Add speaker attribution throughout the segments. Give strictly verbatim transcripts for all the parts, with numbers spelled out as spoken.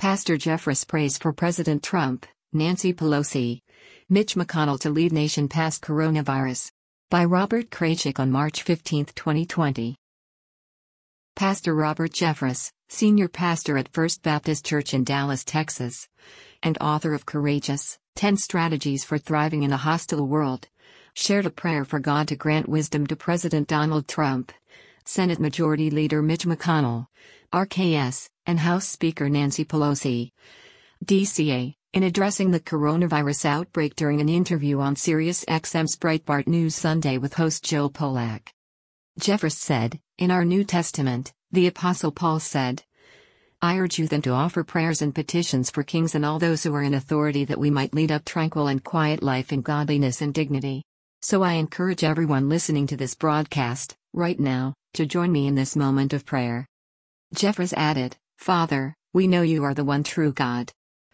Speaker 1: Pastor Jeffress prays for President Trump, Nancy Pelosi, Mitch McConnell to lead nation past coronavirus. By Robert Kraychik on March fifteenth, twenty twenty. Pastor Robert Jeffress, senior pastor at First Baptist Church in Dallas, Texas, and author of Courageous, ten Strategies for Thriving in a Hostile World, shared a prayer for God to grant wisdom to President Donald Trump, Senate Majority Leader Mitch McConnell, R K S, and House Speaker Nancy Pelosi, D C A, in addressing the coronavirus outbreak during an interview on Sirius X M's Breitbart News Sunday with host Joe Polak. Jeffress said, "In our New Testament, the Apostle Paul said, I urge you then to offer prayers and petitions for kings and all those who are in authority that we might lead a tranquil and quiet life in godliness and dignity. So I encourage everyone listening to this broadcast, right now, to join me in this moment of prayer." Jeffress added, "Father, we know you are the one true God.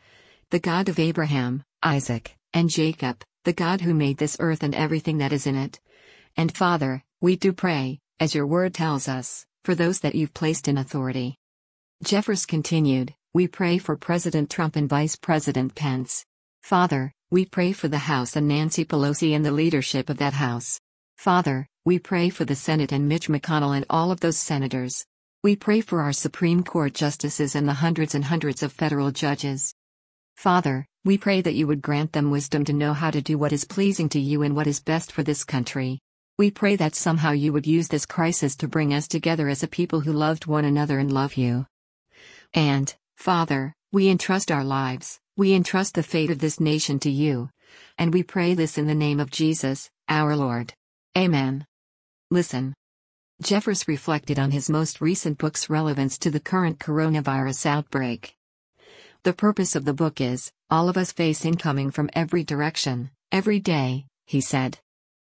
Speaker 1: The God of Abraham, Isaac, and Jacob, the God who made this earth and everything that is in it. And Father, we do pray, as your word tells us, for those that you've placed in authority." Jeffress continued, "We pray for President Trump and Vice President Pence. Father, we pray for the House and Nancy Pelosi and the leadership of that House. Father, we pray for the Senate and Mitch McConnell and all of those senators. We pray for our Supreme Court justices and the hundreds and hundreds of federal judges. Father, we pray that you would grant them wisdom to know how to do what is pleasing to you and what is best for this country. We pray that somehow you would use this crisis to bring us together as a people who loved one another and love you. And, Father, we entrust our lives, we entrust the fate of this nation to you. And we pray this in the name of Jesus, our Lord. Amen." Listen. Jeffress reflected on his most recent book's relevance to the current coronavirus outbreak. The purpose of the book is, all of us face incoming from every direction, every day, he said.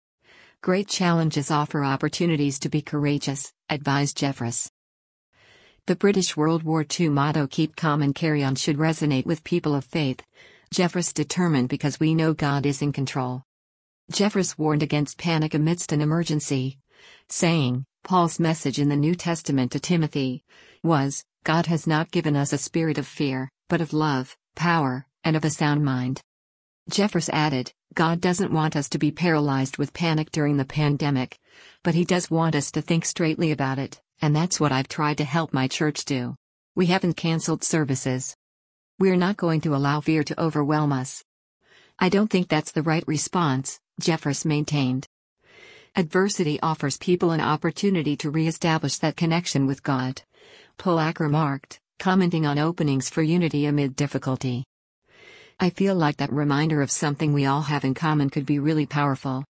Speaker 1: Great challenges offer opportunities to be courageous, advised Jeffress. The British World War Two motto "Keep calm and carry on" should resonate with people of faith, Jeffress determined, because we know God is in control. Jeffress warned against panic amidst an emergency, saying, Paul's message in the New Testament to Timothy was, God has not given us a spirit of fear, but of love, power, and of a sound mind. Jeffress added, God doesn't want us to be paralyzed with panic during the pandemic, but He does want us to think straightly about it, and that's what I've tried to help my church do. We haven't canceled services. We're not going to allow fear to overwhelm us. I don't think that's the right response, Jeffress maintained. Adversity offers people an opportunity to re-establish that connection with God, Polak remarked, commenting on openings for unity amid difficulty. I feel like that reminder of something we all have in common could be really powerful.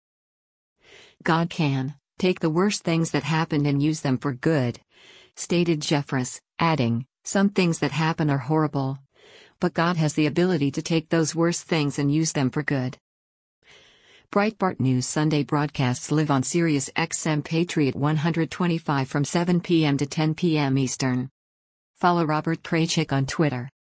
Speaker 1: God can take the worst things that happened and use them for good, stated Jeffress, adding, some things that happen are horrible, but God has the ability to take those worst things and use them for good. Breitbart News Sunday broadcasts live on Sirius X M Patriot one twenty-five from seven p m to ten p m Eastern. Follow Robert Kraychik on Twitter.